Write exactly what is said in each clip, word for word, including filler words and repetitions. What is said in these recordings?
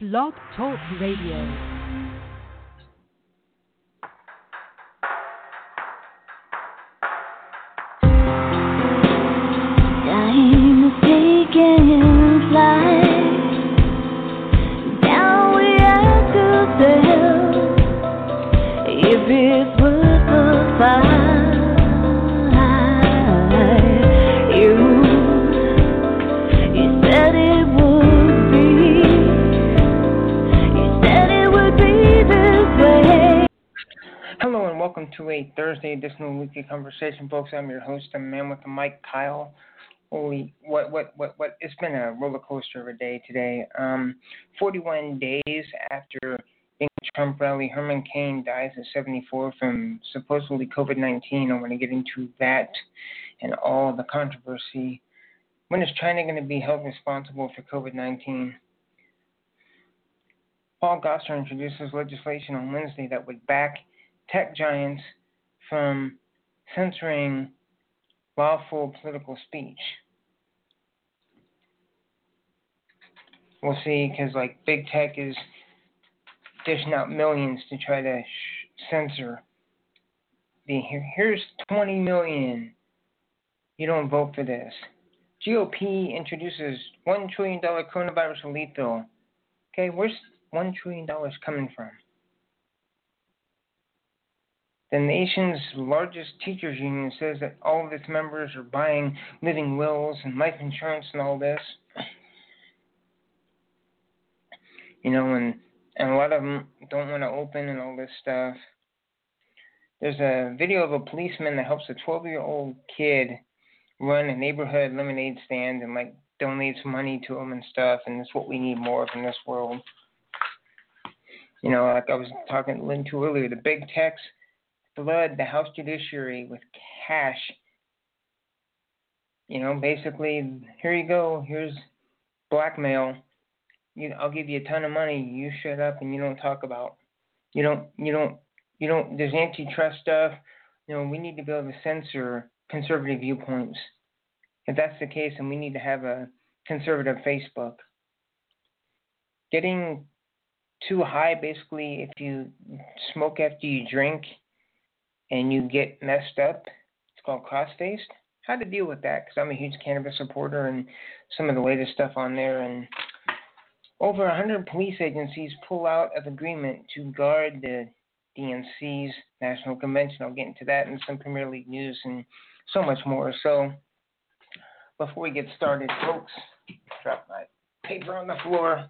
Blog Talk Radio. To a Thursday edition of Weekly Conversation, folks. I'm your host, the man with the mic, Kyle. Holy, what, what, what, what? It's been a roller coaster of a day today. Um, forty-one days after being at the Trump rally, Herman Cain dies at seventy-four from supposedly COVID nineteen. I want to get into that and all the controversy. When is China going to be held responsible for COVID nineteen? Paul Gosar introduces legislation on Wednesday that would back tech giants from censoring lawful political speech. We'll see, because like big tech is dishing out millions to try to sh- censor. The here, here's twenty million. You don't vote for this. G O P introduces one trillion dollar coronavirus relief bill. Okay, where's one trillion dollars coming from? The nation's largest teachers union says that all of its members are buying living wills and life insurance and all this. You know, and, and a lot of them don't want to open and all this stuff. There's a video of a policeman that helps a twelve-year-old kid run a neighborhood lemonade stand and, like, donates money to him and stuff, and it's what we need more of in this world. You know, like I was talking to Lynn to earlier, the big techs flood the House Judiciary with cash. You know, basically, here you go. Here's blackmail. You, I'll give you a ton of money. You shut up and you don't talk about. You don't. You don't. You don't. There's antitrust stuff. You know, we need to be able to censor conservative viewpoints. If that's the case, then we need to have a conservative Facebook. Getting too high, basically, if you smoke after you drink and you get messed up, it's called cross-faced. How to deal with that, because I'm a huge cannabis supporter and some of the latest stuff on there. And over one hundred police agencies pull out of agreement to guard the D N C's National Convention. I'll get into that and some Premier League news and so much more. So before we get started, folks, drop my paper on the floor.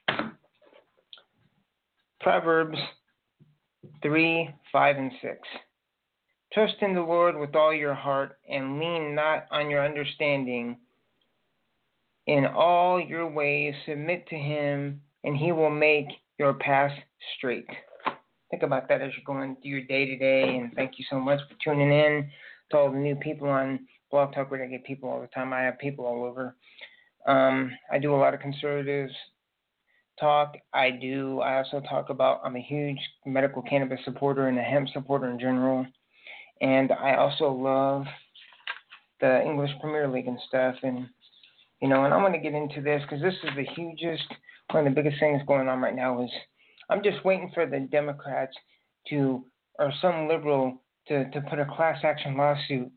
Proverbs three, five, and six. Trust in the Lord with all your heart and lean not on your understanding. In all your ways submit to him, and he will make your path straight. Think about that as you're going through your day-to-day, and thank you so much for tuning in to all the new people on Blog Talk Radio. I get people all the time. I have people all over. Um, I do a lot of conservatives talk. I do. I also talk about, I'm a huge medical cannabis supporter and a hemp supporter in general. And I also love the English Premier League and stuff. And, you know, and I'm going to get into this because this is the hugest, one of the biggest things going on right now is I'm just waiting for the Democrats to, or some liberal to, to put a class action lawsuit.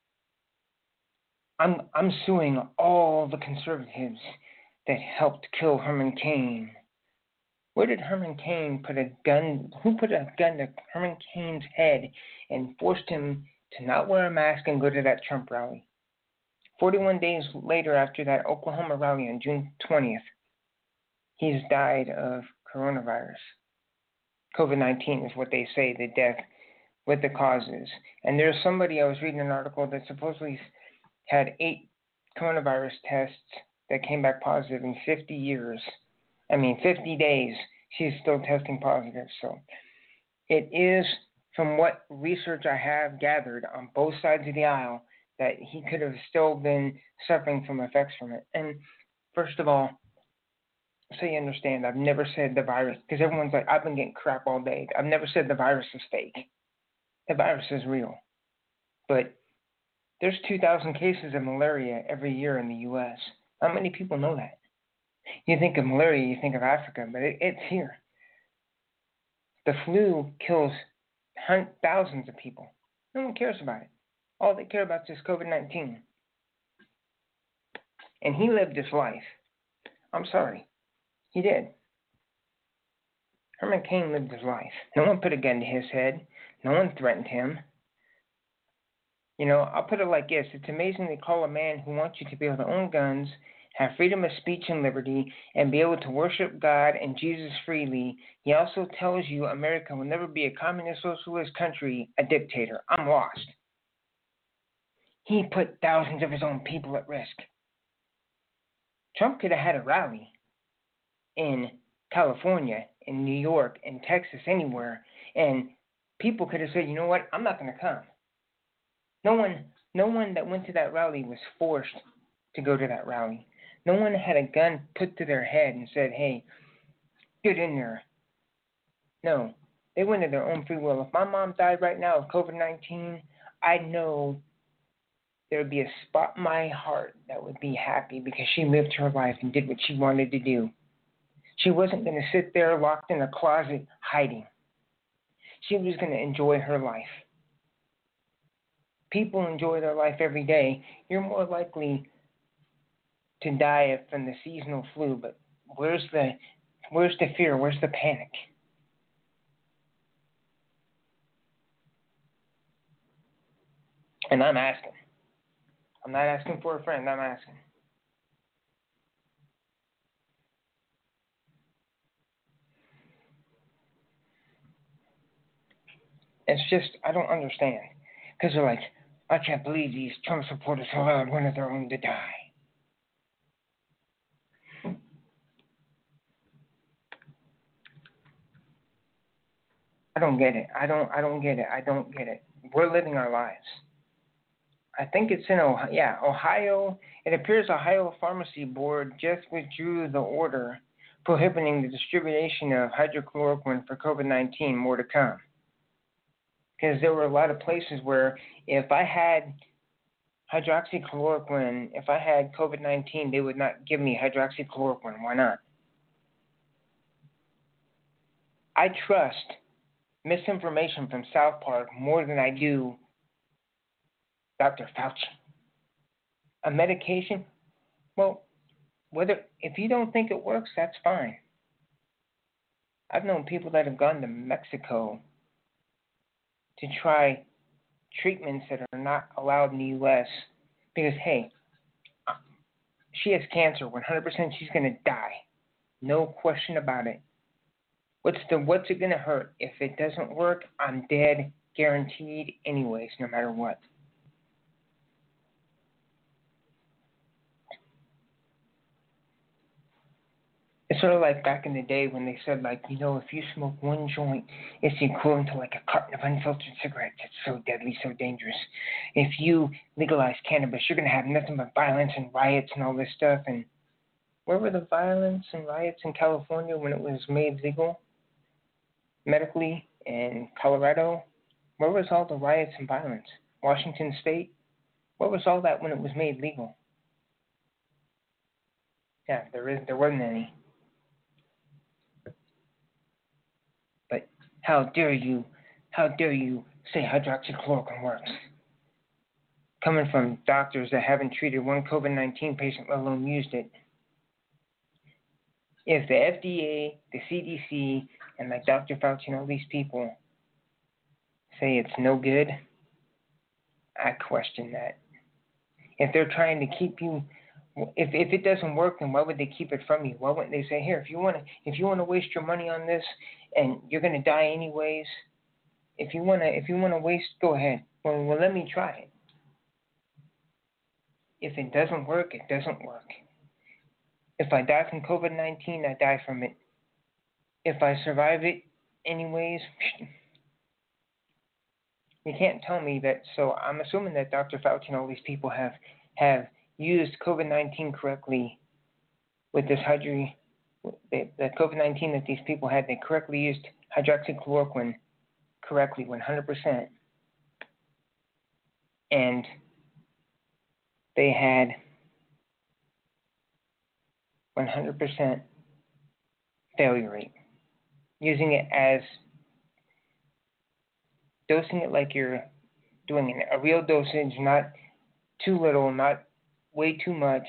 I'm I'm suing all the conservatives that helped kill Herman Cain. Where did Herman Cain put a gun? Who put a gun to Herman Cain's head and forced him to not wear a mask and go to that Trump rally? forty-one days later, after that Oklahoma rally on June twentieth, he's died of coronavirus. COVID nineteen is what they say, the death, what the cause is. And there's somebody, I was reading an article that supposedly had eight coronavirus tests that came back positive in fifty years. I mean, fifty days, she's still testing positive. So it is, from what research I have gathered on both sides of the aisle, that he could have still been suffering from effects from it. And first of all, so you understand, I've never said the virus, because everyone's like, I've been getting crap all day. I've never said the virus is fake. The virus is real. But there's two thousand cases of malaria every year in the U S. Not many people know that. You think of malaria, you think of Africa, but it, it's here. The flu kills hun- thousands of people. No one cares about it. All they care about is COVID nineteen. And he lived his life. I'm sorry. He did. Herman Cain lived his life. No one put a gun to his head. No one threatened him. You know, I'll put it like this. It's amazing they call a man who wants you to be able to own guns, have freedom of speech and liberty, and be able to worship God and Jesus freely. He also tells you America will never be a communist socialist country, a dictator. I'm lost. He put thousands of his own people at risk. Trump could have had a rally in California, in New York, in Texas, anywhere, and people could have said, you know what, I'm not going to come. No one, no one that went to that rally was forced to go to that rally. No one had a gun put to their head and said, hey, get in there. No, they went of their own free will. If my mom died right now of COVID nineteen, I know there would be a spot in my heart that would be happy because she lived her life and did what she wanted to do. She wasn't going to sit there locked in a closet hiding. She was going to enjoy her life. People enjoy their life every day. You're more likely to die from the seasonal flu, but where's the where's the fear? Where's the panic? And I'm asking. I'm not asking for a friend. I'm asking. It's just, I don't understand. Because they're like, I can't believe these Trump supporters allowed one of their own to die. I don't get it. I don't I don't get it. I don't get it. We're living our lives. I think it's in Ohio. Yeah, Ohio. It appears Ohio Pharmacy Board just withdrew the order prohibiting the distribution of hydrochloroquine for COVID nineteen. More to come. Because there were a lot of places where if I had hydroxychloroquine, if I had COVID nineteen, they would not give me hydroxychloroquine. Why not? I trust misinformation from South Park more than I do Doctor Fauci. A medication, well, whether if you don't think it works, that's fine. I've known people that have gone to Mexico to try treatments that are not allowed in the U S because, hey, she has cancer. one hundred percent she's going to die. No question about it. What's the what's it going to hurt? If it doesn't work, I'm dead, guaranteed anyways, no matter what. It's sort of like back in the day when they said, like, you know, if you smoke one joint, it's equivalent to like a carton of unfiltered cigarettes. It's so deadly, so dangerous. If you legalize cannabis, you're going to have nothing but violence and riots and all this stuff. And where were the violence and riots in California when it was made legal medically in Colorado? Where was all the riots and violence? Washington State? Where was all that when it was made legal? Yeah, there is. There wasn't any. But how dare you, how dare you say hydroxychloroquine works? Coming from doctors that haven't treated one COVID nineteen patient, let alone used it. If the F D A, the C D C, and like Doctor Fauci and all these people say it's no good, I question that. If they're trying to keep you, if if it doesn't work, then why would they keep it from you? Why wouldn't they say, here, if you want to, if you want to waste your money on this, and you're going to die anyways, if you want to, if you want to waste, go ahead. Well, well, let me try it. If it doesn't work, it doesn't work. If I die from COVID nineteen, I die from it. If I survive it anyways, you can't tell me that. So I'm assuming that Doctor Fauci and all these people have have used COVID nineteen correctly with this hydro, the, the COVID nineteen that these people had. They correctly used hydroxychloroquine correctly, one hundred percent. And they had one hundred percent failure rate. Using it as, dosing it like you're doing an, a real dosage, not too little, not way too much.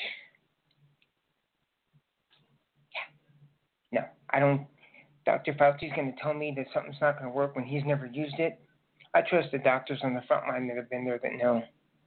Yeah. No, I don't. Doctor Fauci's going to tell me that something's not going to work when he's never used it. I trust the doctors on the front line that have been there that know.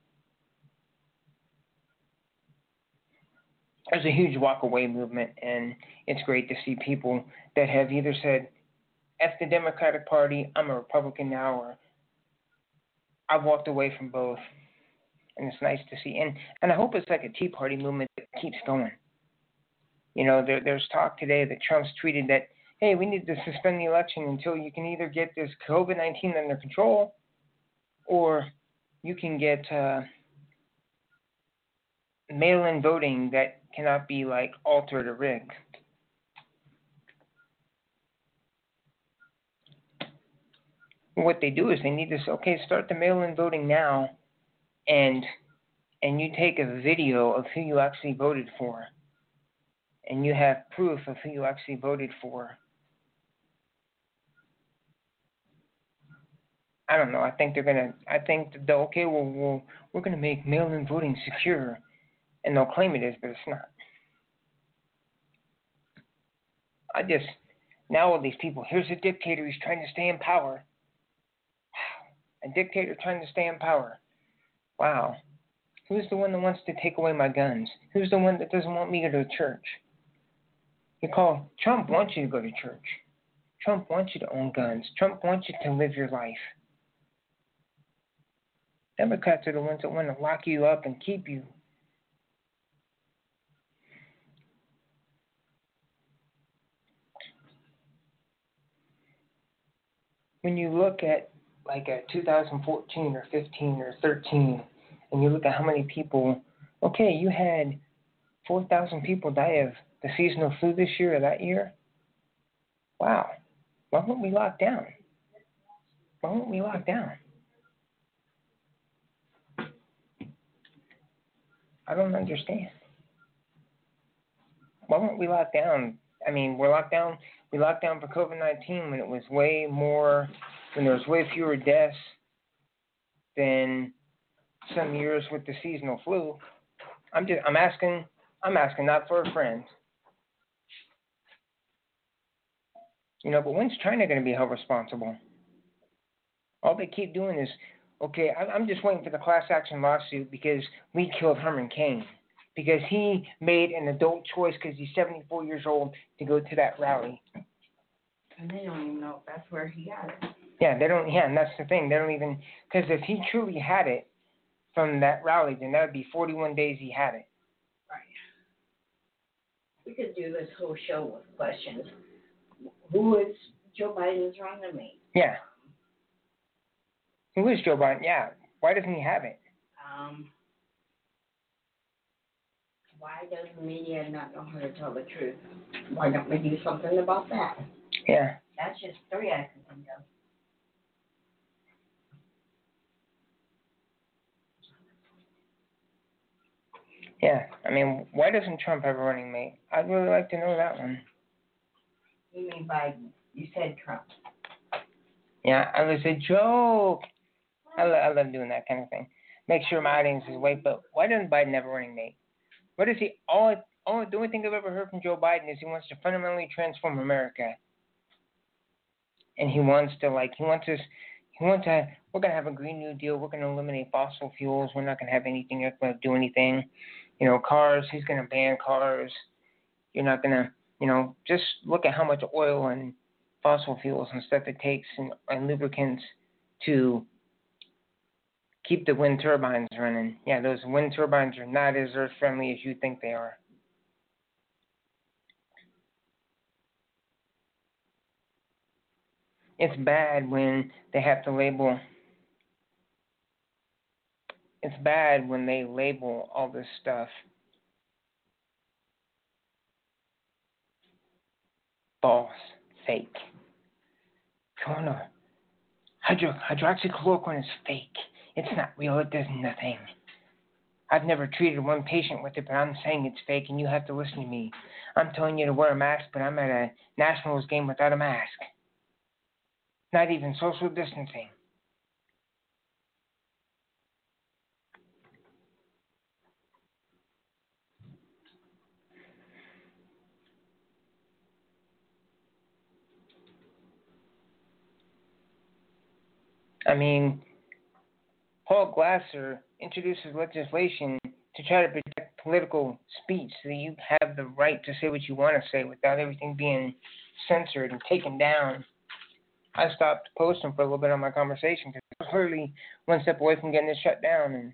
There's a huge walk away movement, and it's great to see people that have either said, F the Democratic Party, I'm a Republican now, or I've walked away from both. And it's nice to see. And and I hope it's like a Tea Party movement that keeps going. You know, there, there's talk today that Trump's tweeted that, hey, we need to suspend the election until you can either get this COVID nineteen under control or you can get uh, mail-in voting that cannot be, like, altered or rigged. What they do is they need to say, okay, start the mail-in voting now, and and you take a video of who you actually voted for, and you have proof of who you actually voted for. I don't know. I think they're gonna. I think that they'll, okay, well, we'll we're gonna make mail-in voting secure, and they'll claim it is, but it's not. I just now all these people. Here's a dictator. He's trying to stay in power. Wow, a dictator trying to stay in power. Wow. Who's the one that wants to take away my guns? Who's the one that doesn't want me to go to church? You call Trump wants you to go to church. Trump wants you to own guns. Trump wants you to live your life. Democrats are the ones that want to lock you up and keep you. When you look at like a two thousand fourteen or fifteen or thirteen, and you look at how many people, okay, you had four thousand people die of the seasonal flu this year or that year. Wow. Why weren't we locked down? Why weren't we locked down? I don't understand. Why weren't we locked down? I mean, we're locked down. We locked down for COVID nineteen when it was way more, when there was way fewer deaths than some years with the seasonal flu. I'm just, I'm asking, I'm asking not for a friend. You know, but when's China going to be held responsible? All they keep doing is, okay, I'm just waiting for the class action lawsuit because we killed Herman Cain. Because he made an adult choice because he's seventy-four years old to go to that rally. And they don't even know if that's where he had it. Yeah, they don't, yeah, and that's the thing. They don't even, because if he truly had it from that rally, then that would be forty-one days he had it. Right. We could do this whole show with questions. Who is Joe Biden's running mate? Yeah. Who is Joe Biden? Yeah. Why doesn't he have it? Um, why does the media not know how to tell the truth? Why don't we do something about that? Yeah. That's just three I can think of. Yeah. I mean, why doesn't Trump have a running mate? I'd really like to know that one. You mean Biden? You said Trump. Yeah, it was a joke. I, lo- I love doing that kind of thing. Make sure my audience is awake, but why doesn't Biden have a running mate? What is he? All, all, the only thing I've ever heard from Joe Biden is he wants to fundamentally transform America. And he wants to, like, he wants us, he wants to, we're going to have a Green New Deal. We're going to eliminate fossil fuels. We're not going to have anything that's going to do anything. You know, cars, he's going to ban cars. You're not going to, you know, just look at how much oil and fossil fuels and stuff it takes and, and lubricants to keep the wind turbines running. Yeah, those wind turbines are not as earth friendly as you think they are. It's bad when they have to label. It's bad when they label all this stuff false, fake. Corona. Hydro, hydroxychloroquine is fake. It's not real. It does nothing. I've never treated one patient with it, but I'm saying it's fake, and you have to listen to me. I'm telling you to wear a mask, but I'm at a Nationals game without a mask. Not even social distancing. I mean, Paul Glasser introduces legislation to try to protect political speech so that you have the right to say what you want to say without everything being censored and taken down. I stopped posting for a little bit on my conversation because I was literally one step away from getting it shut down. And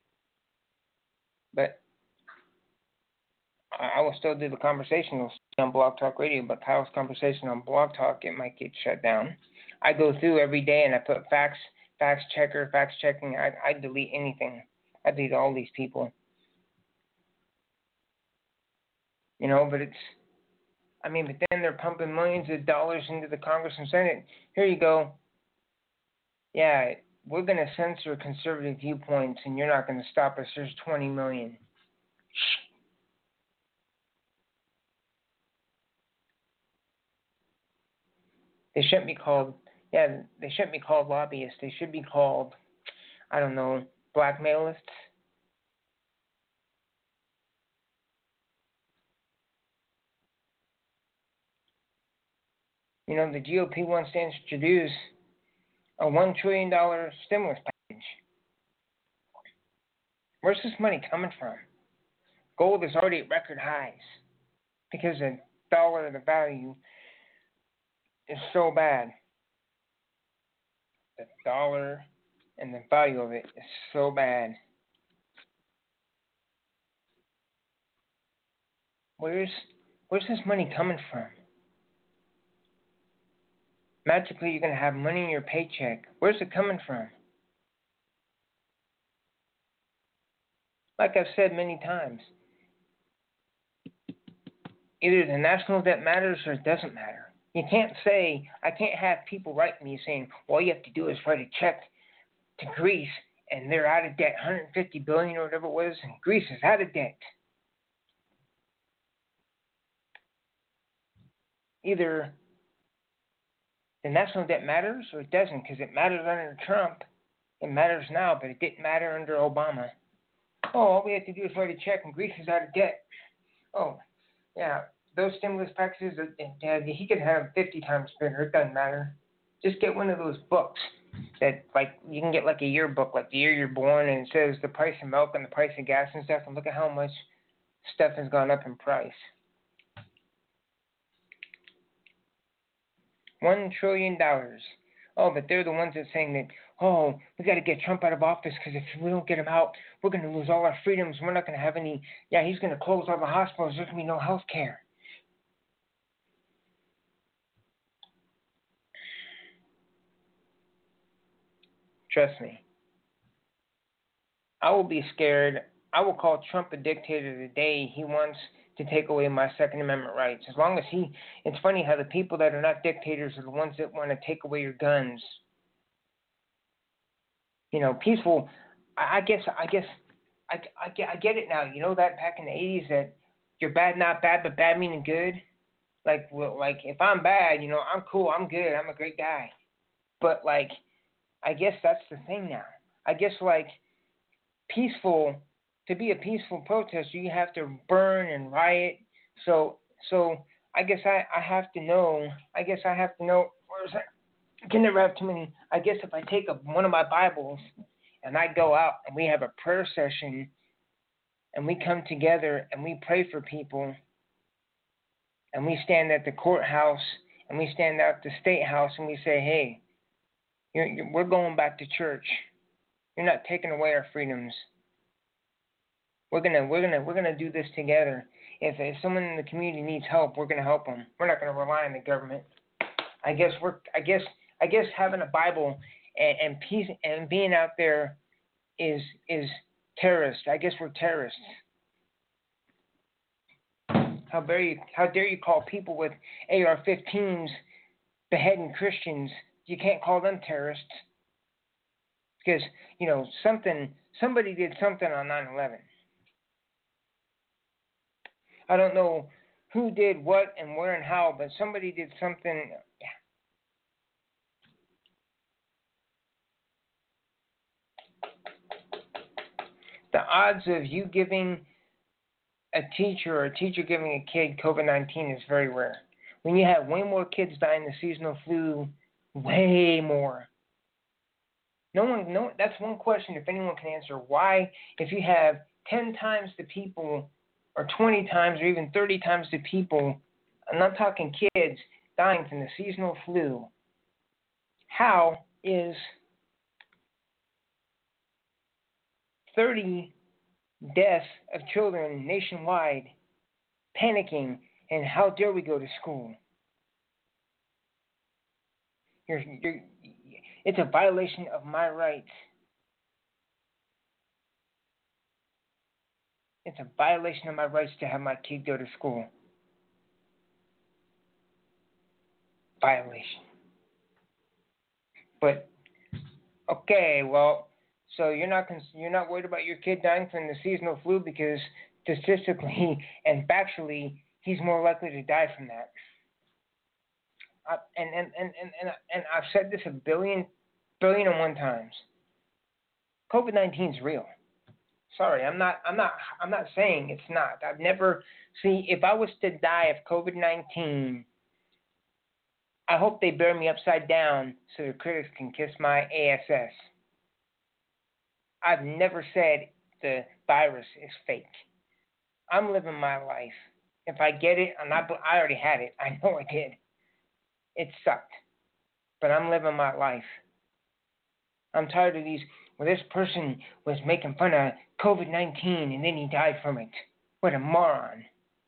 but I, I will still do the conversation on Blog Talk Radio, but Kyle's conversation on Blog Talk, it might get shut down. I go through every day and I put facts, facts checker, facts checking. I, I delete anything. I delete all these people. You know, but it's, I mean, but then they're pumping millions of dollars into the Congress and Senate. Here you go. Yeah, we're going to censor conservative viewpoints and you're not going to stop us. There's twenty million. They shouldn't be called, yeah, they shouldn't be called lobbyists. They should be called, I don't know, blackmailists. You know, the G O P wants to introduce a one trillion dollars stimulus package. Where's this money coming from? Gold is already at record highs because the dollar, the value, is so bad. The dollar and the value of it is so bad. Where's where's this money coming from? Magically, you're going to have money in your paycheck. Where's it coming from? Like I've said many times, either the national debt matters or it doesn't matter. You can't say, I can't have people write me saying, all you have to do is write a check to Greece and they're out of debt, one hundred fifty billion dollars or whatever it was, and Greece is out of debt. Either the national debt matters or it doesn't, because it matters under Trump. It matters now, but it didn't matter under Obama. Oh, all we have to do is write a check and Greece is out of debt. Oh, yeah, those stimulus packages, uh, he could have fifty times bigger. It doesn't matter. Just get one of those books that, like, you can get like a yearbook, like the year you're born, and it says the price of milk and the price of gas and stuff, and look at how much stuff has gone up in price. One trillion dollars. Oh, but they're the ones that saying that, oh, we got to get Trump out of office because if we don't get him out, we're going to lose all our freedoms. We're not going to have any, yeah, he's going to close all the hospitals. There's going to be no health care. Trust me. I will be scared. I will call Trump a dictator the day he wants to take away my Second Amendment rights. As long as he, it's funny how the people that are not dictators are the ones that want to take away your guns. You know, peaceful. I, I guess, I guess, I, I, get, I get it now. You know that back in the eighties that you're bad, not bad, but bad meaning good. Like, well, like if I'm bad, you know, I'm cool, I'm good, I'm a great guy. But like, I guess that's the thing now. I guess like peaceful. To be a peaceful protester, you have to burn and riot. So, so I guess I, I have to know. I guess I have to know. Where's that? I can never have too many. I guess if I take a, one of my Bibles and I go out and we have a prayer session and we come together and we pray for people and we stand at the courthouse and we stand at the state house and we say, hey, you're, you're, we're going back to church. You're not taking away our freedoms. We're gonna, we're gonna, we're gonna do this together. If, if someone in the community needs help, we're gonna help them. We're not gonna rely on the government. I guess we're, I guess, I guess having a Bible and, and peace and being out there is is terrorist. I guess we're terrorists. How dare you? How dare you call people with A R fifteens beheading Christians? You can't call them terrorists because you know something. Somebody did something on nine eleven. I don't know who did what and where and how, but somebody did something. Yeah. The odds of you giving a teacher or a teacher giving a kid COVID nineteen is very rare. When you have way more kids dying of seasonal flu, way more. No one, no. That's one question. If anyone can answer, why, if you have ten times the people, or twenty times, or even thirty times the people, I'm not talking kids, dying from the seasonal flu, how is thirty deaths of children nationwide panicking, and how dare we go to school? You're, you're, it's a violation of my rights. It's a violation of my rights to have my kid go to school. Violation. But okay, well, so you're not cons- you're not worried about your kid dying from the seasonal flu because statistically and factually he's more likely to die from that. I, and, and, and, and, and, and I've said this a billion, billion and one times. COVID nineteen is real. Sorry, I'm not, I'm not, I'm not saying it's not. I've never see. If I was to die of COVID nineteen, I hope they bury me upside down so the critics can kiss my ass. I've never said the virus is fake. I'm living my life. If I get it, I'm not. I already had it. I know I did. It sucked, but I'm living my life. I'm tired of these. Well, this person was making fun of COVID nineteen and then he died from it. What a moron.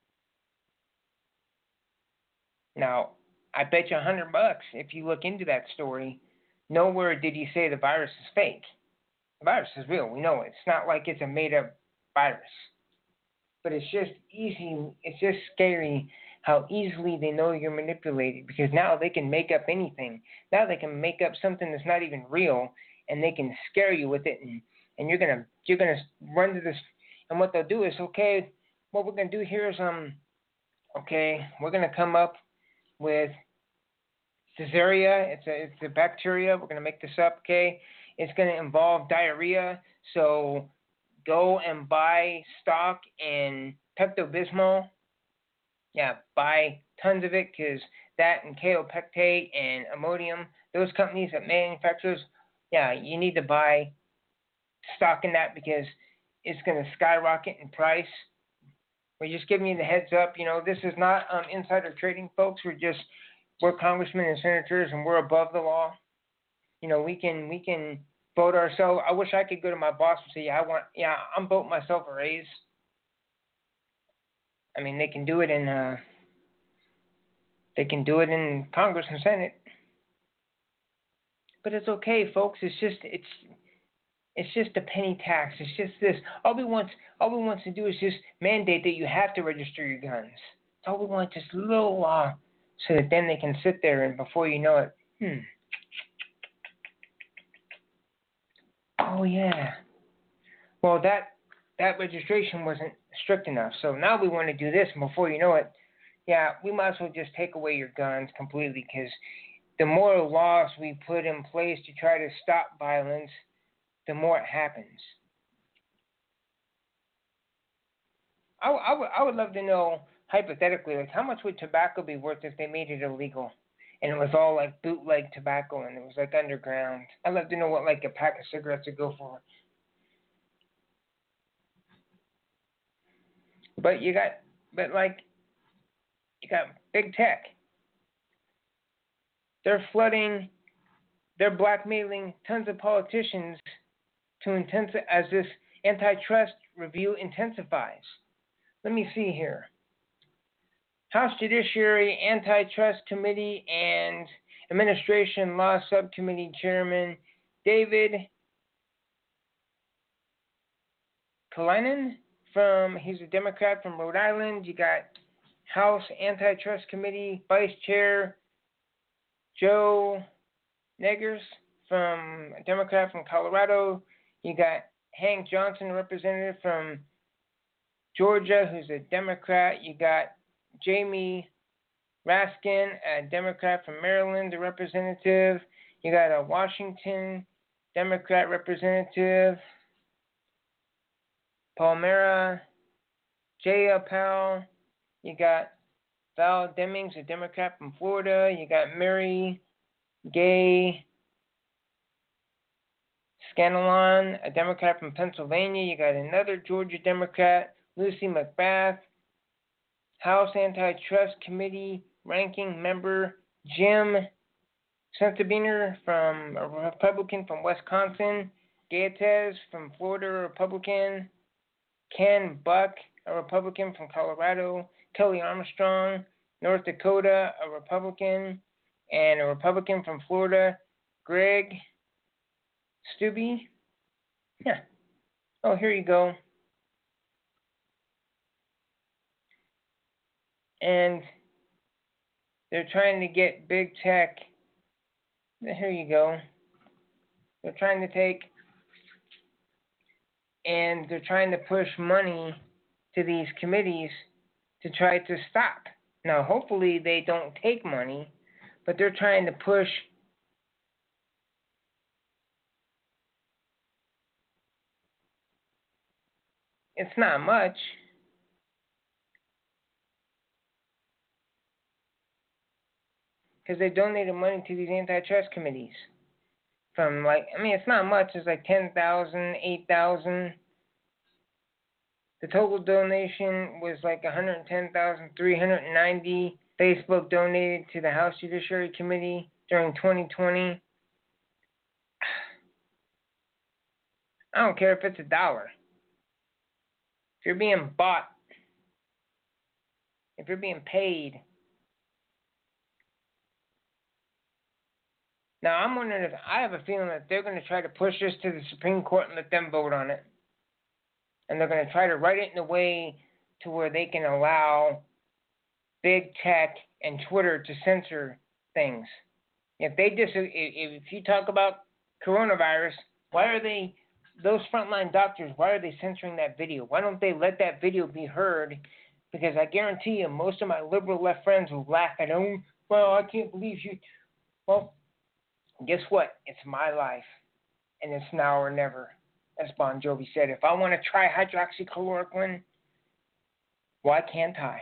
Now, I bet you a hundred bucks if you look into that story, nowhere did he say the virus is fake. The virus is real. We know it. It's not like it's a made-up virus. But it's just easy. It's just scary how easily they know you're manipulated, because now they can make up anything. Now they can make up something that's not even real, and they can scare you with it, and, and you're gonna you're gonna run to this. And what they'll do is, okay, what we're gonna do here is um, okay, we're gonna come up with Caesaria. It's a it's a bacteria. We're gonna make this up. Okay, it's gonna involve diarrhea. So go and buy stock in Pepto-Bismol. Yeah, buy tons of it, because that and kaopectate and Imodium, those companies that manufacturers, yeah, you need to buy stock in that because it's going to skyrocket in price. We're just giving you the heads up. You know, this is not um, insider trading, folks. We're just, we're congressmen and senators, and we're above the law. You know, we can we can vote ourselves. I wish I could go to my boss and say, yeah, I want, yeah, I'm voting myself a raise. I mean, they can do it in uh, they can do it in Congress and Senate, but it's okay, folks. It's just it's it's just a penny tax. It's just this. All we want all we want to do is just mandate that you have to register your guns. It's all we want, just a little law, so that then they can sit there and before you know it, hmm. Oh yeah. Well, that that registration wasn't strict enough, so now we want to do this, and before you know it, yeah, we might as well just take away your guns completely, because the more laws we put in place to try to stop violence, the more it happens. I, I, would, I would love to know, hypothetically, like how much would tobacco be worth if they made it illegal, and it was all like bootleg tobacco, and it was like underground. I'd love to know what like a pack of cigarettes would go for. But you got, but like, you got big tech. They're flooding, they're blackmailing tons of politicians to intensify as this antitrust review intensifies. Let me see here. House Judiciary Antitrust Committee and Administration Law Subcommittee Chairman David Kalinin from, he's a Democrat from Rhode Island. You got House Antitrust Committee Vice Chair Joe Negers from a Democrat from Colorado. You got Hank Johnson, representative from Georgia, who's a Democrat. You got Jamie Raskin, a Democrat from Maryland, a representative. You got a Washington Democrat representative, Palmera Jayapal. You got Val Demings, a Democrat from Florida. You got Mary Gay Scanlon, a Democrat from Pennsylvania. You got another Georgia Democrat, Lucy McBath. House Antitrust Committee ranking member Jim Sentabiner, from a Republican from Wisconsin. Gaetz from Florida, a Republican. Ken Buck, a Republican from Colorado. Kelly Armstrong, North Dakota, a Republican. And a Republican from Florida, Greg Stubbe. Yeah. Oh, here you go. And they're trying to get big tech. Here you go. They're trying to take and they're trying to push money to these committees to try to stop. Now, hopefully they don't take money, but they're trying to push it's not much. Because they donated money to these antitrust committees. From like, I mean, it's not much. It's like ten thousand, eight thousand. The total donation was like one hundred ten thousand three hundred ninety. Facebook donated to the House Judiciary Committee during twenty twenty. I don't care if it's a dollar. If you're being bought, if you're being paid. Now, I'm wondering if I have a feeling that they're going to try to push this to the Supreme Court and let them vote on it. And they're going to try to write it in a way to where they can allow big tech and Twitter to censor things. If they dis- if you talk about coronavirus, why are they, those frontline doctors, why are they censoring that video? Why don't they let that video be heard? Because I guarantee you, most of my liberal left friends will laugh at, oh, well, I can't believe you. Well, guess what? It's my life, and it's now or never, as Bon Jovi said. If I want to try hydroxychloroquine, why can't I?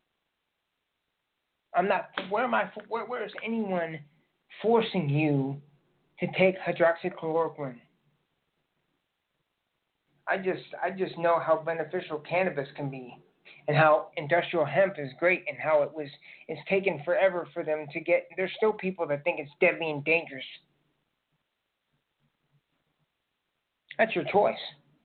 I'm not. Where am I? Where, where is anyone forcing you to take hydroxychloroquine? I just, I just know how beneficial cannabis can be, and how industrial hemp is great, and how it was. It's taken forever for them to get. There's still people that think it's deadly and dangerous. That's your choice.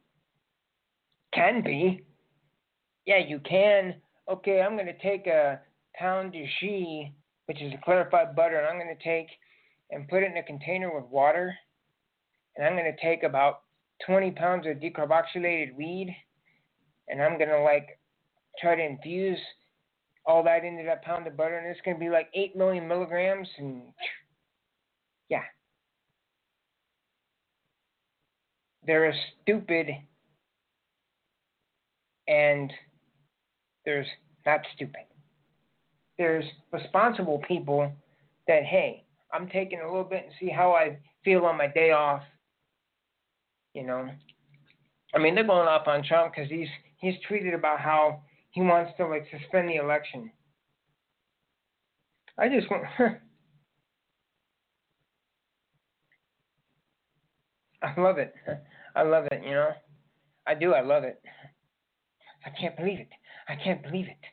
Can be. Yeah, you can. Okay, I'm going to take a pound de shea, which is a clarified butter, and I'm going to take and put it in a container with water, and I'm going to take about twenty pounds of decarboxylated weed, and I'm going to like try to infuse all that into that pound of butter, and it's going to be like eight million milligrams, and yeah. There is stupid, and there's not stupid. There's responsible people that, hey, I'm taking a little bit and see how I feel on my day off. You know, I mean, they're going off on Trump because he's he's tweeted about how he wants to like suspend the election. I just want. I love it. I love it. You know, I do. I love it. I can't believe it. I can't believe it.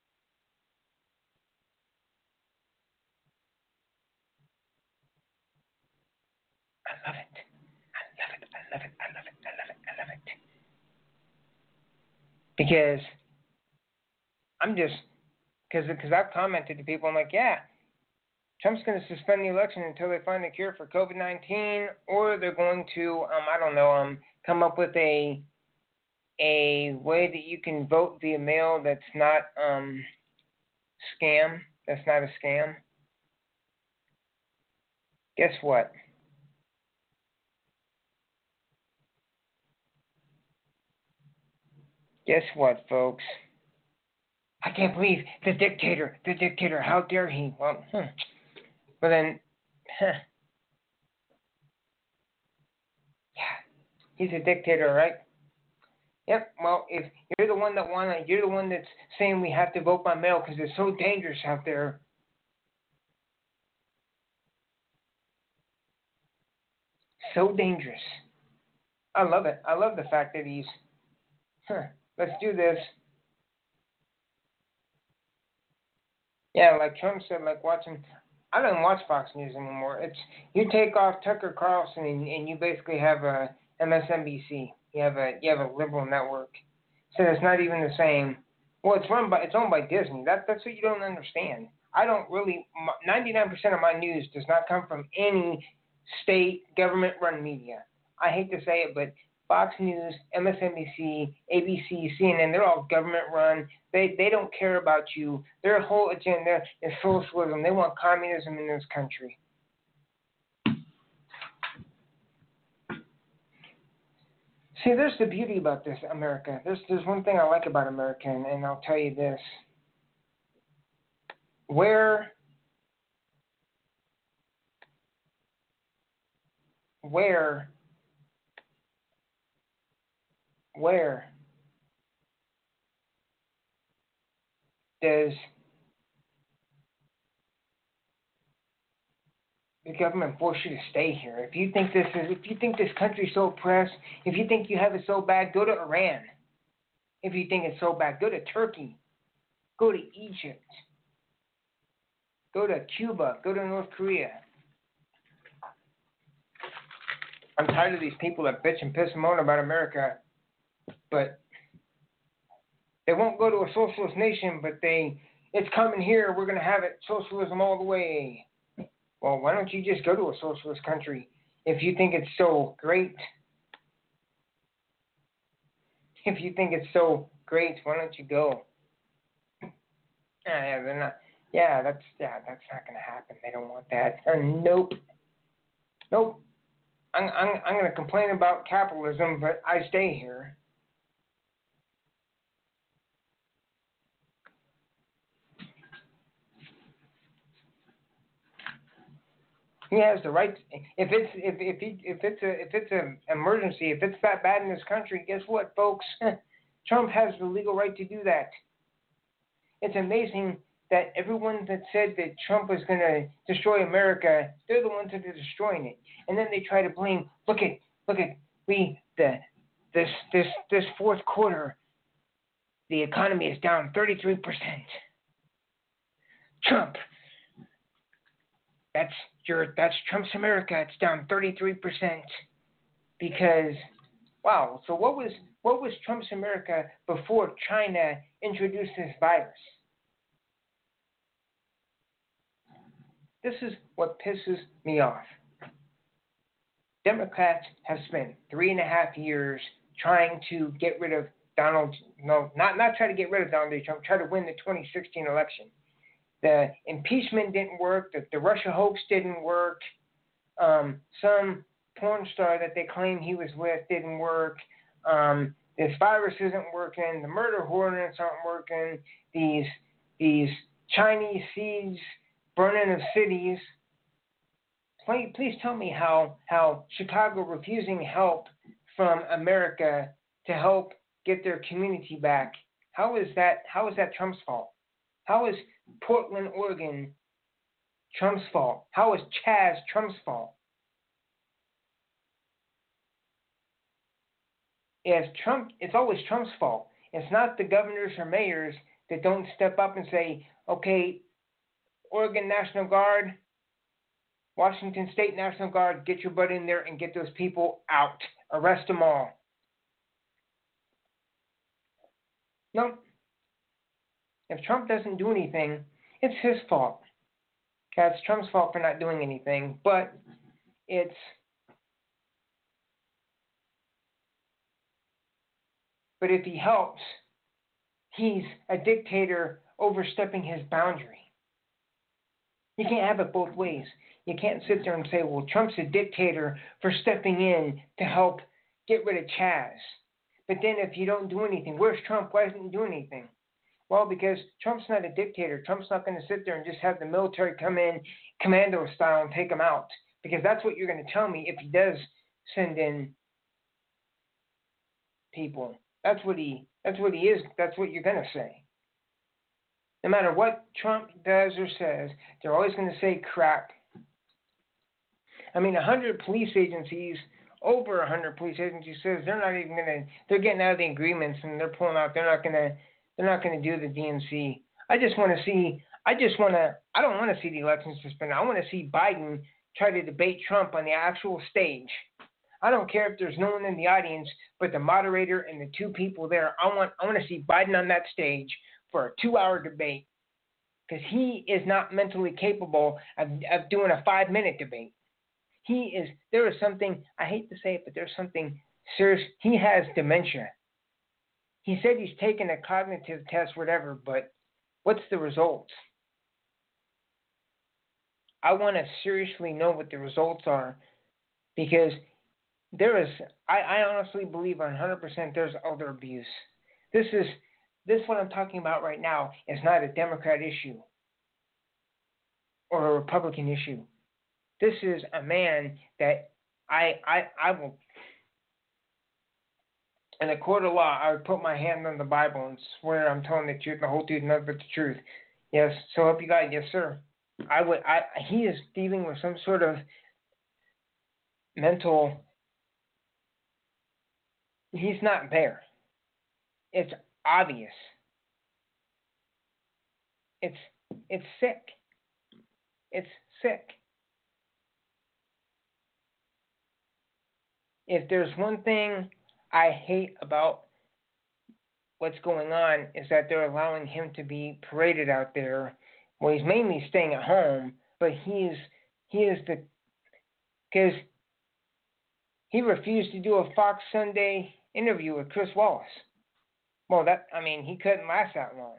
I love it. I love it. I love it. I love it. I love it. I love it. Because I'm just, because because I've commented to people, I'm like, yeah, Trump's going to suspend the election until they find a cure for COVID nineteen, or they're going to, um, I don't know, um, come up with a a way that you can vote via mail that's not um scam. That's not a scam. Guess what? Guess what, folks? I can't believe the dictator, the dictator, how dare he? Well, hmm. Well then, huh. Yeah, he's a dictator, right? Yep, well, if you're the one that wanna, you're the one that's saying we have to vote by mail because it's so dangerous out there. So dangerous. I love it. I love the fact that he's, huh, let's do this. Yeah, like Trump said, like watching, I don't watch Fox News anymore. It's, you take off Tucker Carlson and, and you basically have a M S N B C. You have a, you have a liberal network. So it's not even the same. Well, it's run by, it's owned by Disney. That, that's what you don't understand. I don't really, ninety-nine percent of my news does not come from any state government-run media. I hate to say it, but Fox News, M S N B C, A B C, C N N, they're all government-run. They they don't care about you. Their whole agenda is socialism. They want communism in this country. See, there's the beauty about this, America. There's there's one thing I like about America, and, and I'll tell you this. Where where where does the government force you to stay here? If you think this is, if you think this country's so oppressed, if you think you have it so bad, go to Iran. If you think it's so bad, go to Turkey. Go to Egypt. Go to Cuba. Go to North Korea. I'm tired of these people that bitch and piss and moan about America, but they won't go to a socialist nation, but they, it's coming here, we're going to have it, socialism all the way. Well, why don't you just go to a socialist country if you think it's so great? If you think it's so great, why don't you go? Yeah, they're not. Yeah, that's yeah, that's not going to happen. They don't want that. Or nope, nope. I'm I'm I'm going to complain about capitalism, but I stay here. He has the right. If it's if if he, if it's a if it's an emergency, if it's that bad in this country, guess what, folks? Trump has the legal right to do that. It's amazing that everyone that said that Trump was going to destroy America, they're the ones that are destroying it. And then they try to blame. Look at look at we the this this this fourth quarter, the economy is down thirty-three percent. Trump. That's your that's Trump's America. It's down thirty-three percent because wow. So what was what was Trump's America before China introduced this virus? This is what pisses me off. Democrats have spent three and a half years trying to get rid of Donald. No, not not try to get rid of Donald J. Trump. Try to win the twenty sixteen election. The impeachment didn't work. The, the Russia hoax didn't work. Um, some porn star that they claim he was with didn't work. Um, this virus isn't working. The murder hornets aren't working. These these Chinese seeds burning of cities. Please, please tell me how how Chicago refusing help from America to help get their community back. How is that? How is that Trump's fault? How is Portland, Oregon, Trump's fault? How is Chaz Trump's fault? If Trump, it's always Trump's fault. It's not the governors or mayors that don't step up and say, okay, Oregon National Guard, Washington State National Guard, get your butt in there and get those people out. Arrest them all. No. If Trump doesn't do anything, it's his fault. Okay, it's Trump's fault for not doing anything, but it's but if he helps, he's a dictator overstepping his boundary. You can't have it both ways. You can't sit there and say, well, Trump's a dictator for stepping in to help get rid of Chaz. But then if you don't do anything, where's Trump? Why isn't he doing anything? Well, because Trump's not a dictator. Trump's not going to sit there and just have the military come in commando style and take him out. Because that's what you're going to tell me if he does send in people. That's what he that's what he is. That's what you're going to say. No matter what Trump does or says, they're always going to say crap. I mean, one hundred police agencies, over one hundred police agencies says they're not even going to, they're getting out of the agreements and they're pulling out. They're not going to, they're not going to do the D N C. I just want to see, I just want to, I don't want to see the elections suspended. I want to see Biden try to debate Trump on the actual stage. I don't care if there's no one in the audience, but the moderator and the two people there. I want, I want to see Biden on that stage for a two-hour debate, because he is not mentally capable of, of doing a five-minute debate. He is, there is something, I hate to say it, but there's something serious. He has dementia. He said he's taken a cognitive test, whatever, but what's the results? I want to seriously know what the results are, because there is, I, I honestly believe one hundred percent there's elder abuse. This is, this what I'm talking about right now is not a Democrat issue or a Republican issue. This is a man that I, I, I will, in a court of law, I would put my hand on the Bible and swear I'm telling the truth, the whole truth, nothing but the truth. Yes, so help you God, yes, sir. I would. I. He is dealing with some sort of mental. He's not there. It's obvious. It's it's sick. It's sick. If there's one thing I hate about what's going on is that they're allowing him to be paraded out there. Well, he's mainly staying at home, but he's he is the because he refused to do a Fox Sunday interview with Chris Wallace. Well, that I mean, he couldn't last that long.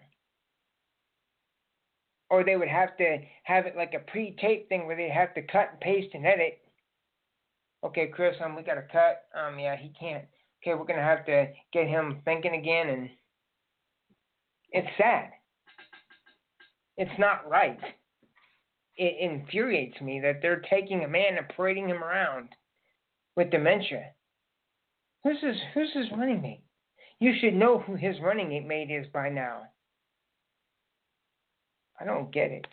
Or they would have to have it like a pre-tape thing where they have to cut and paste and edit. Okay, Chris, um, we got to cut. Um, yeah, he can't. Okay, we're gonna have to get him thinking again, and it's sad. It's not right. It infuriates me that they're taking a man and parading him around with dementia. Who's his, who's his running mate? You should know who his running mate is by now. I don't get it.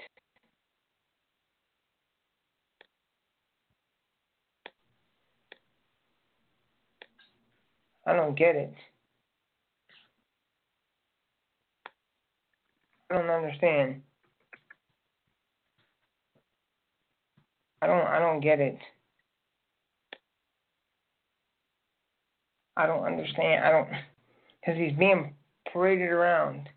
I don't get it. I don't understand. I don't I don't get it. I don't understand. I don't, because he's being paraded around.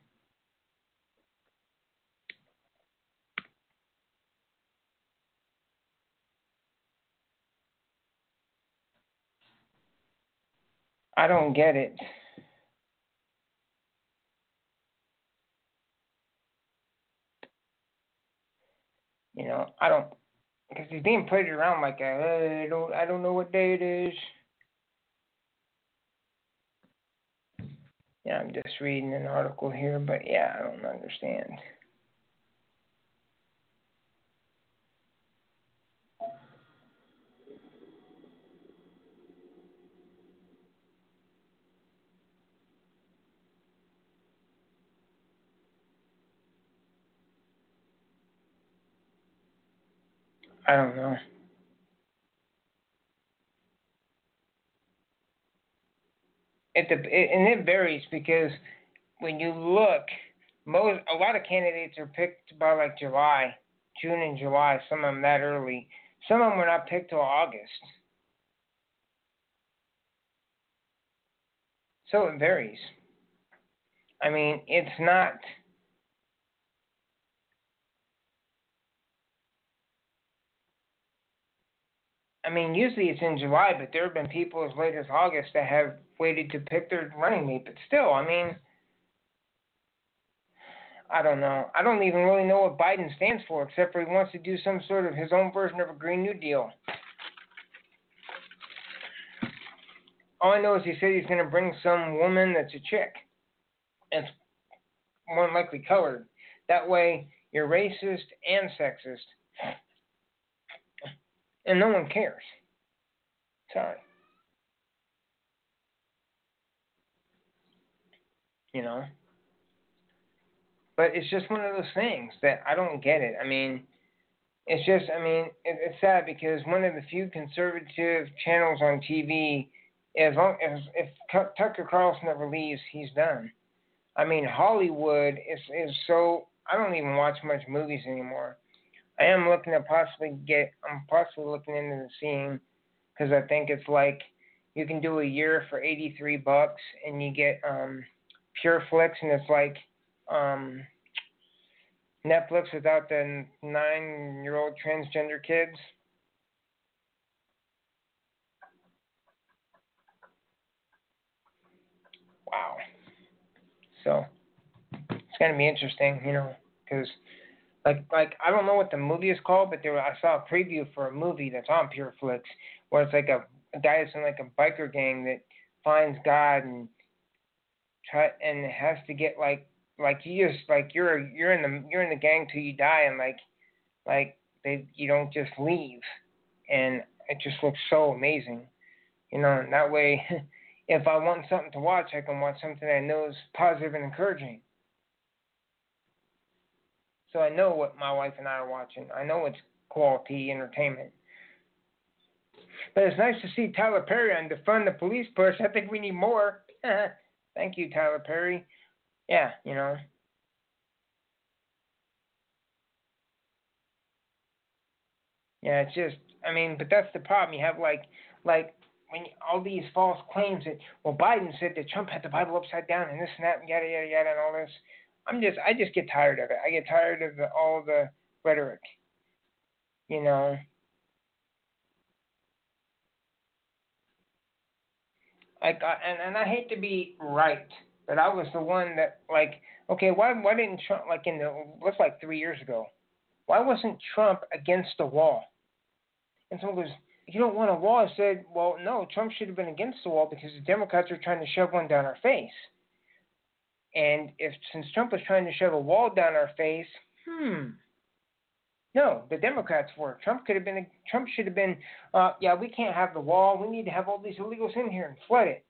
I don't get it. You know, I don't, because he's being paraded around like a, I don't, I don't know what day it is. Yeah, I'm just reading an article here, but yeah, I don't understand. I don't know. It, it and it varies because when you look, most a lot of candidates are picked by like July, June and July. Some of them that early. Some of them were not picked till August. So it varies. I mean, it's not. I mean, usually it's in July, but there have been people as late as August that have waited to pick their running mate. But still, I mean, I don't know. I don't even really know what Biden stands for, except for he wants to do some sort of his own version of a Green New Deal. all I know is he said he's going to bring some woman that's a chick. It's more than likely colored. That way, you're racist and sexist, and no one cares. Sorry. You know? But it's just one of those things that I don't get it. I mean, it's just, I mean, it, it's sad because one of the few conservative channels on T V, as long as if Tucker Carlson ever leaves, he's done. I mean, Hollywood is is so. I don't even watch much movies anymore. I am looking to possibly get. I'm possibly looking into the seeing, because I think it's like you can do a year for eighty-three bucks, and you get um, PureFlix, and it's like um, Netflix without the nine-year-old transgender kids. Wow. So it's gonna be interesting, you know, because like like I don't know what the movie is called, but there were, I saw a preview for a movie that's on PureFlix where it's like a, a guy that's in like a biker gang that finds God and try and has to get like like you just like you're you're in the you're in the gang till you die, and like like they you don't just leave, and it just looks so amazing, you know, and that way. If I want something to watch, I can watch something I know is positive and encouraging. So I know what my wife and I are watching. I know it's quality entertainment. But it's nice to see Tyler Perry on Defund the Police push. I think we need more. Thank you, Tyler Perry. Yeah, you know. Yeah, it's just, I mean, but that's the problem. You have like, like, when you, all these false claims that, well, Biden said that Trump had the Bible upside down and this and that and yada yada yada and all this. I'm just, I just get tired of it. I get tired of the, all the rhetoric, you know. Like, I, and and I hate to be right, but I was the one that like, okay, why why didn't Trump like in the what's like three years ago? Why wasn't Trump against the wall? And someone goes, you don't want a wall. I said, well, no, Trump should have been against the wall because the Democrats are trying to shove one down our face. And if since Trump was trying to shove a wall down our face, hmm, no, the Democrats were. Trump could have been. Trump should have been. Uh, yeah, we can't have the wall. We need to have all these illegals in here and flood it.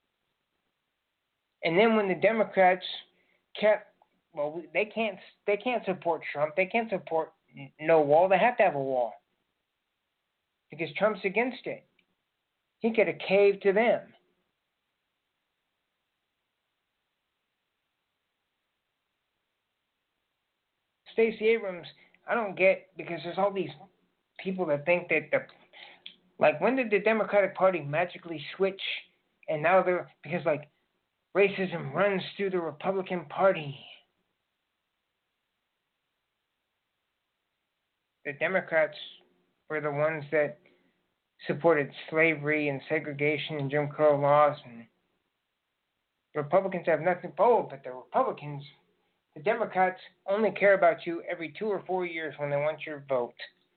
And then when the Democrats kept, well, they can't. They can't support Trump. They can't support no wall. They have to have a wall. Because Trump's against it. He could have caved to them. Stacey Abrams, I don't get, because there's all these people that think that the, like, when did the Democratic Party magically switch? And now they're, because like, racism runs through the Republican Party. The Democrats were the ones that supported slavery and segregation and Jim Crow laws, and the Republicans have nothing bold, but the Republicans, the Democrats only care about you every two or four years when they want your vote.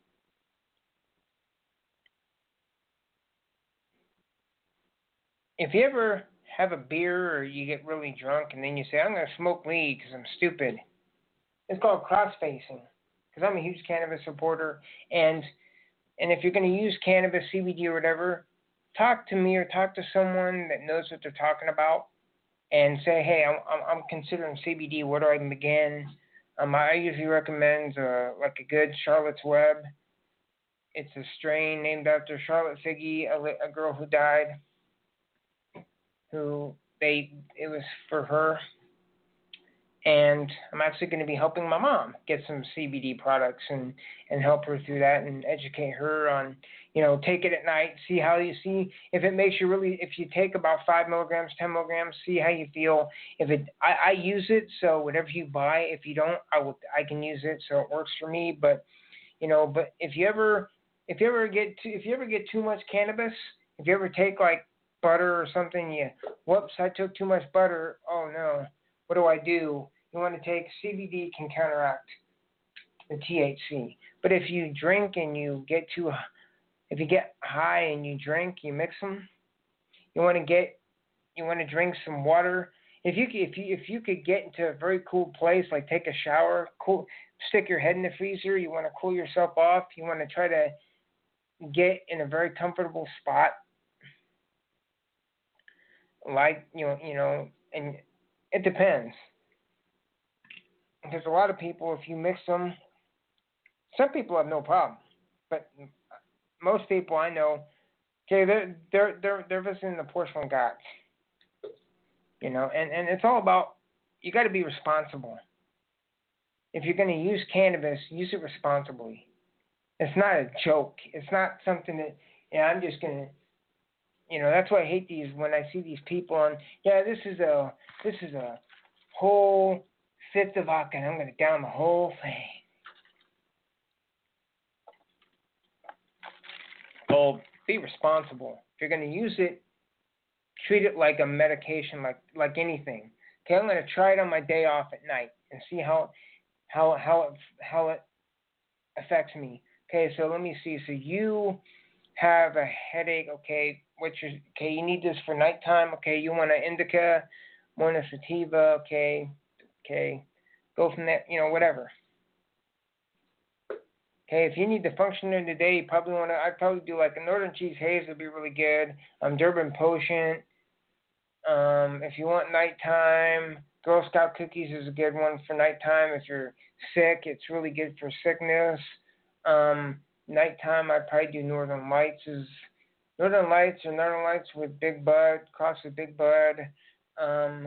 If you ever have a beer or you get really drunk and then you say, I'm going to smoke weed because I'm stupid, it's called cross-facing, because I'm a huge cannabis supporter, and And if you're going to use cannabis, C B D, or whatever, talk to me or talk to someone that knows what they're talking about, and say, hey, I'm I'm, I'm considering C B D. Where do I begin? Um, I usually recommend uh, like a good Charlotte's Web. It's a strain named after Charlotte Figi, a, a girl who died. Who they it was for her. And I'm actually going to be helping my mom get some C B D products and, and help her through that and educate her on, you know, take it at night, see how you see, if it makes you really, if you take about five milligrams, ten milligrams, see how you feel. If it, I, I use it, so whatever you buy, if you don't, I will, I can use it, so it works for me. But, you know, but if you ever, if you ever get, too, if you ever get too much cannabis, if you ever take like butter or something, you, whoops, I took too much butter, oh no. What do I do? You want to take C B D can counteract the T H C. But if you drink and you get too, if you get high and you drink, you mix them, You want to get, you want to drink some water. If you if you if you could get into a very cool place, like take a shower, cool, stick your head in the freezer. You want to cool yourself off. You want to try to get in a very comfortable spot, like you know you know, and it depends. There's a lot of people. If you mix them, some people have no problem, but most people I know, okay, they're they're they're they're visiting the porcelain gods, you know, and and it's all about, you got to be responsible. If you're going to use cannabis, use it responsibly. It's not a joke. It's not something that, yeah, I'm just gonna, you know, that's why I hate these when I see these people on. Yeah, this is a this is a whole fifth of vodka, and I'm gonna down the whole thing. Well, be responsible. If you're gonna use it, treat it like a medication, like like anything. Okay, I'm gonna try it on my day off at night and see how how how it how it affects me. Okay, so let me see. So you have a headache. Okay, what's your, okay, you need this for nighttime. Okay, you want an indica, want a sativa. Okay, okay, go from there. You know, whatever. Okay, if you need to function during the day, you probably want to. I'd probably do like a Northern Cheese Haze would be really good. Um, Durban Potion. Um, if you want nighttime, Girl Scout cookies is a good one for nighttime. If you're sick, it's really good for sickness. Um, nighttime, I'd probably do Northern Lights. Is Northern Lights or Northern Lights with Big Bud, cross with Big Bud. Um,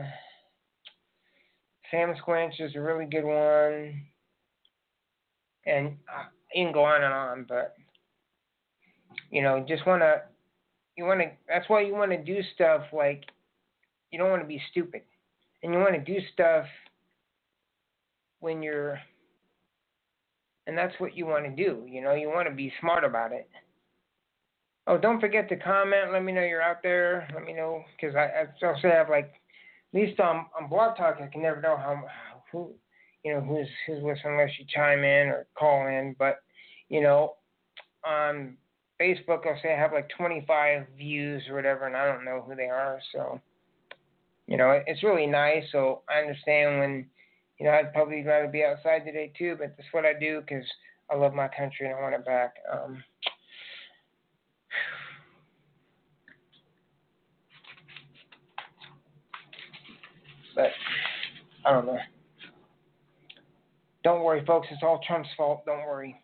Sam Squinch is a really good one. And uh, you can go on and on, but you know, just wanna, you wanna. That's why you want to do stuff like, you don't want to be stupid, and you want to do stuff when you're, and that's what you want to do. You know, you want to be smart about it. Oh, don't forget to comment. Let me know you're out there. Let me know, because I, I also have like, at least on on Blog Talk, I can never know how who, you know, who's who's listening unless you chime in or call in. But you know, on Facebook, I'll say I have like twenty-five views or whatever, and I don't know who they are. So, you know, it's really nice. So I understand when, you know, I'd probably rather be outside today too, but that's what I do because I love my country and I want it back. Um, but I don't know. Don't worry, folks. It's all Trump's fault. Don't worry.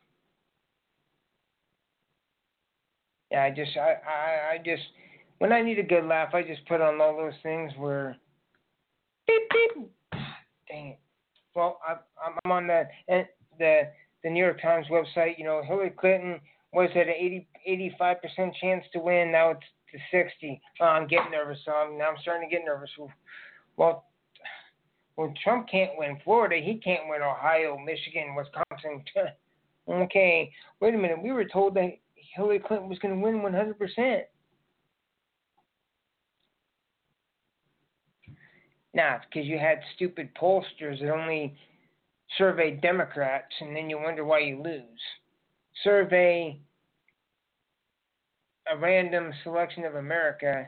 Yeah, I just, I, I, I just, when I need a good laugh, I just put on all those things where, beep beep. Dang it. Well, I, I'm on the the the New York Times website. You know, Hillary Clinton was at an eighty, eighty-five percent chance to win. Now it's to sixty. Oh, I'm getting nervous. So I'm, now I'm starting to get nervous. Well, well, Trump can't win Florida. He can't win Ohio, Michigan, Wisconsin. Okay, wait a minute. We were told that Hillary Clinton was going to win one hundred percent. Nah, it's because you had stupid pollsters that only survey Democrats, and then you wonder why you lose. Survey a random selection of America,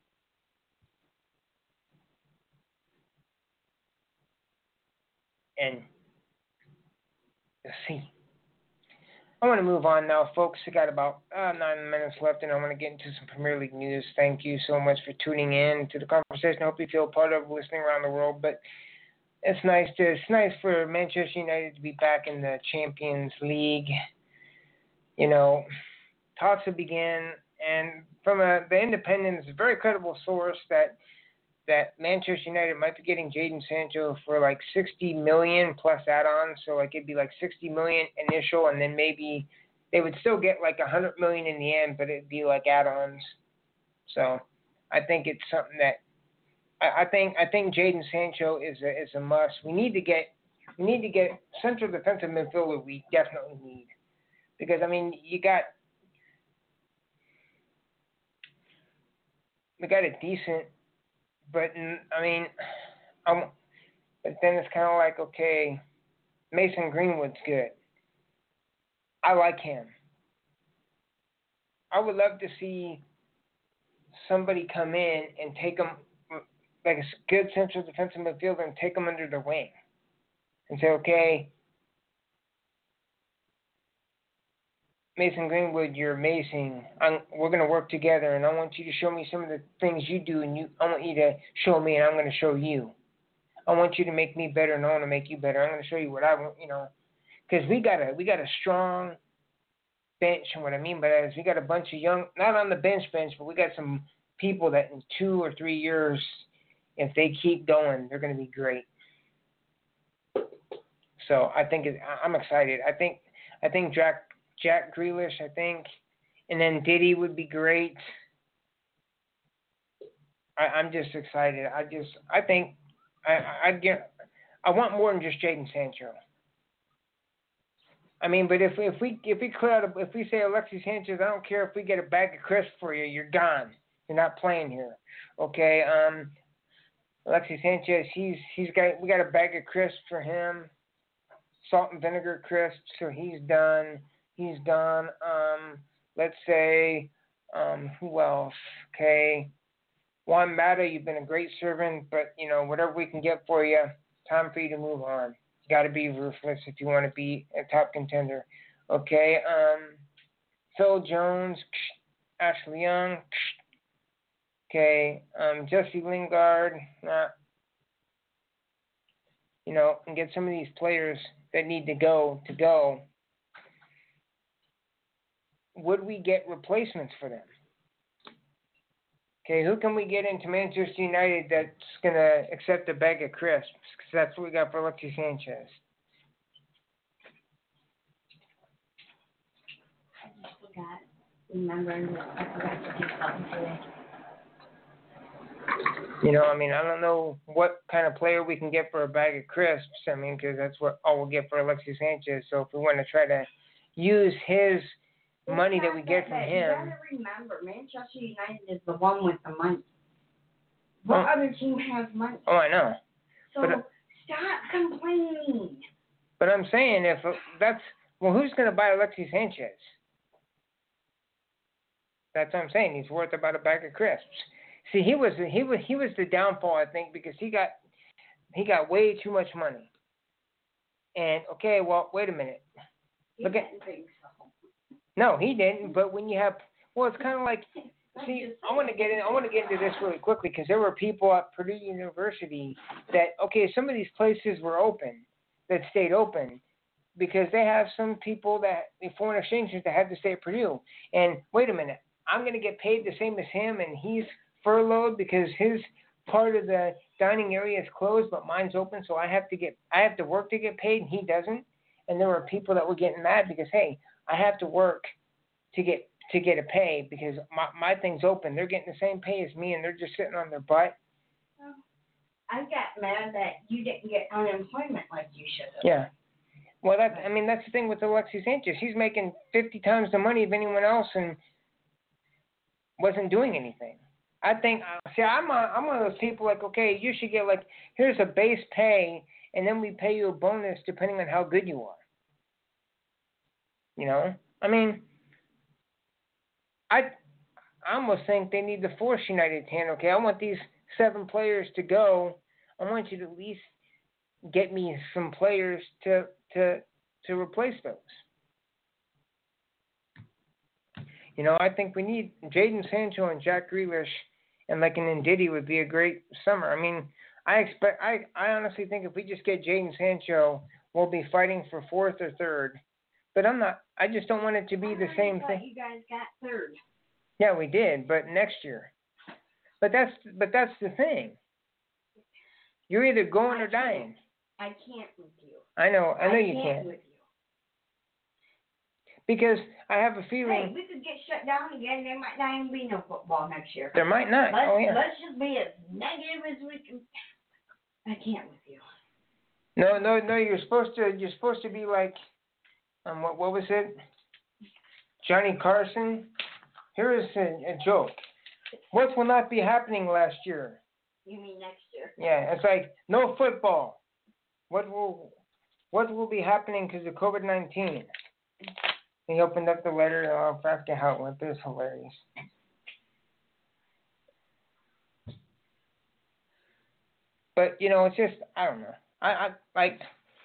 and you'll see. I want to move on now, folks. We got about uh, nine minutes left, and I want to get into some Premier League news. Thank you so much for tuning in to the conversation. I hope you feel part of listening around the world, but it's nice to it's nice for Manchester United to be back in the Champions League. You know, talks have begun, and from a, the Independent, a very credible source that that Manchester United might be getting Jadon Sancho for like sixty million plus add-ons. So like it'd be like sixty million initial, and then maybe they would still get like a hundred million in the end, but it'd be like add-ons. So I think it's something that I, I think I think Jadon Sancho is a is a must. We need to get we need to get central defensive midfielder. We definitely need, because I mean you got we got a decent. But, I mean, I'm, but then it's kind of like, okay, Mason Greenwood's good. I like him. I would love to see somebody come in and take them, like a good central defensive midfielder, and take them under their wing and say, okay, Mason Greenwood, you're amazing. I'm, we're going to work together, and I want you to show me some of the things you do, and you, I want you to show me, and I'm going to show you. I want you to make me better, and I want to make you better. I'm going to show you what I want, you know, because we got a we got a strong bench, and what I mean by that is we got a bunch of young, not on the bench bench, but we got some people that in two or three years, if they keep going, they're going to be great. So I think it, I'm excited. I think I think Jack. Jack Grealish, I think, and then Diddy would be great. I, I'm just excited. I just, I think, I, I get, I want more than just Jadon Sancho. I mean, but if if we if we clear out, a, if we say Alexis Sanchez, I don't care if we get a bag of crisps for you, you're gone. You're not playing here, okay? Um, Alexis Sanchez, he's he's got we got a bag of crisps for him, salt and vinegar crisps, so he's done. He's done. Um, let's say, um, who else? Okay, Juan Mata, you've been a great servant, but you know whatever we can get for you, time for you to move on. You got to be ruthless if you want to be a top contender. Okay, um, Phil Jones, Ashley Young. Okay, um, Jesse Lingard. Nah, you know, and get some of these players that need to go to go. Would we get replacements for them? Okay, who can we get into Manchester United that's going to accept a bag of crisps? Because that's what we got for Alexis Sanchez. I forgot. Remembering that I forgot to do something today. You know, I mean, I don't know what kind of player we can get for a bag of crisps. I mean, because that's what all we'll get for Alexis Sanchez. So if we want to try to use his money that we get from him. You gotta remember, Manchester United is the one with the money. What oh. other team has money? Oh, I know. So but, stop complaining. But I'm saying if that's well, who's going to buy Alexis Sanchez? That's what I'm saying. He's worth about a bag of crisps. See, he was he was he was the downfall, I think, because he got he got way too much money. And okay, well, wait a minute. He Look didn't at. think so. No, he didn't. But when you have, well, it's kind of like, see, I want to get in. I want to get into this really quickly because there were people at Purdue University that, okay, some of these places were open, that stayed open, because they have some people that the foreign exchangers that had to stay at Purdue. And wait a minute, I'm going to get paid the same as him, and he's furloughed because his part of the dining area is closed, but mine's open, so I have to get, I have to work to get paid, and he doesn't. And there were people that were getting mad because, hey, I have to work to get to get a pay because my my thing's open. They're getting the same pay as me, and they're just sitting on their butt. Well, I got mad that you didn't get unemployment like you should have. Yeah. Well, that I mean that's the thing with Alexis Sanchez. He's making fifty times the money of anyone else, and wasn't doing anything. I think. See, I'm a, I'm one of those people like, okay, you should get like here's a base pay, and then we pay you a bonus depending on how good you are. You know, I mean, I, I almost think they need to force United's hand. Okay, I want these seven players to go. I want you to at least get me some players to to to replace those. You know, I think we need Jadon Sancho and Jack Grealish, and like an Ndidi would be a great summer. I mean, I expect. I I honestly think if we just get Jadon Sancho, we'll be fighting for fourth or third. But I'm not. I just don't want it to be the same thing. You guys got third. Yeah, we did, but next year. But that's but that's the thing. You're either going I or dying. I can't with you. I know. I know I you can't. can't. With you. Because I have a feeling. Hey, we could get shut down again. There might not even be no football next year. There might not. Let's, oh yeah. Let's just be as negative as we can. I can't with you. No, no, no. You're supposed to. You're supposed to be like. Um, what what was it? Johnny Carson. Here is a, a joke. What will not be happening last year? You mean next year? Yeah, it's like no football. What will what will be happening because of COVID nineteen? He opened up the letter. Oh, I forget how it went. It was hilarious. But, you know, it's just, I don't know. I, I like,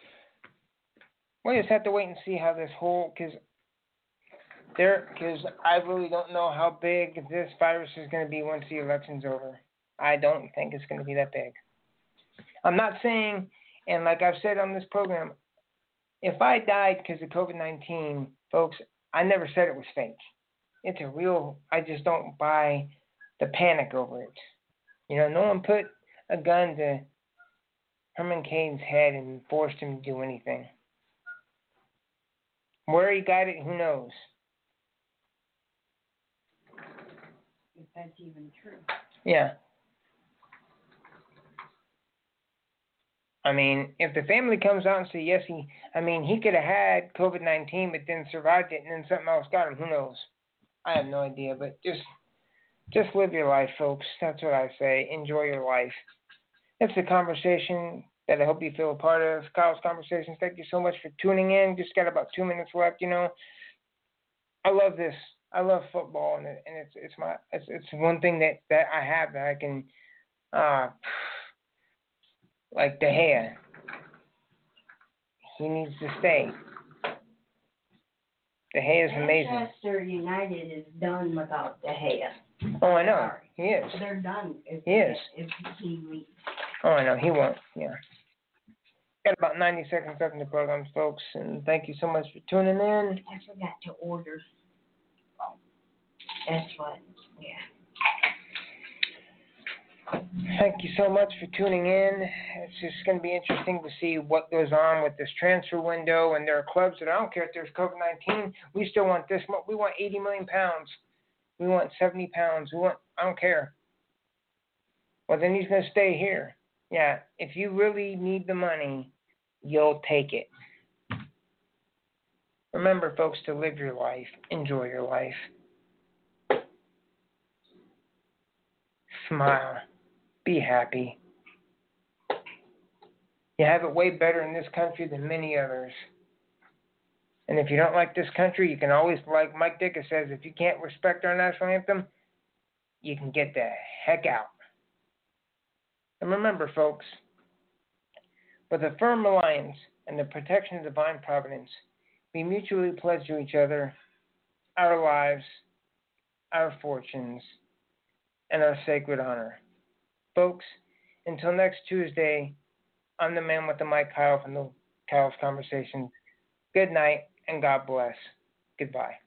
we just have to wait and see how this whole, because there, because I really don't know how big this virus is going to be once the election's over. I don't think it's going to be that big. I'm not saying, and like I've said on this program, if I died because of COVID nineteen, folks, I never said it was fake. It's a real, I just don't buy the panic over it. You know, no one put a gun to Herman Cain's head and forced him to do anything. Where he got it, who knows? If that's even true. Yeah. I mean, if the family comes out and say, yes, he, I mean, he could have had COVID nineteen, but then survived it, and then something else got him. Who knows? I have no idea, but just, just live your life, folks. That's what I say. Enjoy your life. It's a conversation that I hope you feel a part of. Kyle's Conversations, thank you so much for tuning in. Just got about two minutes left, you know. I love this. I love football, and, it, and it's it's my it's it's one thing that, that I have that I can, uh, like De Gea. He needs to stay. De Gea is amazing. Manchester United is done without De Gea. Oh, I know. He is. They're done. If He is. If he leaves. Oh, I know. He won't. Yeah. Got about ninety seconds left in the program, folks, and thank you so much for tuning in. I forgot to order. That's what, yeah. Thank you so much for tuning in. It's just going to be interesting to see what goes on with this transfer window. And there are clubs that I don't care if there's COVID nineteen. We still want this. We want eighty million pounds. We want seventy pounds. We want. I don't care. Well, then he's going to stay here. Yeah. If you really need the money, you'll take it. Remember, folks, to live your life. Enjoy your life. Smile. Be happy. You have it way better in this country than many others. And if you don't like this country, you can always, like Mike Dicker says, if you can't respect our national anthem, you can get the heck out. And remember, folks, with a firm reliance and the protection of divine providence, we mutually pledge to each other our lives, our fortunes, and our sacred honor. Folks, until next Tuesday, I'm the man with the mic, Kyle, from the Kyle's Conversation. Good night, and God bless. Goodbye.